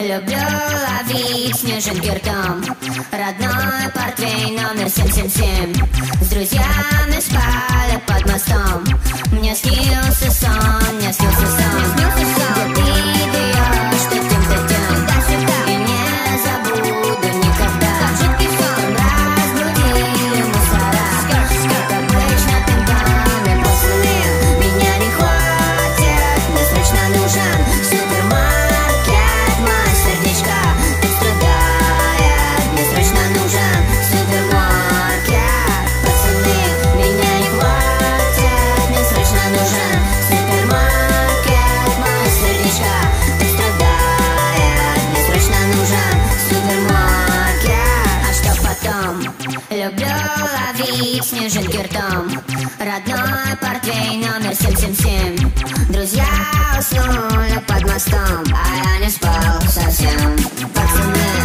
Люблю ловить снежинки ртом. Родной портвейн номер 777. С друзьями спали под мостом. Мне снился сон, мне снился сон. Где ты даешь, что тем-то-тем. И не забуду никогда. Там разбудили мусора. Как обычно тюльпаны после. Меня не хватит, мне срочно нужен супермаркет. Мое сердечко так страдает. Мне срочно нужен супермаркет. Пацаны, меня не хватит, мне срочно нужен супермаркет. Мое сердечко так страдает. Мне срочно нужен супермаркет. А что потом? Люблю ловить снежинки ртом. Родной портвейн номер 777. Друзья уснули под мостом, а я не спал совсем. Пацаны,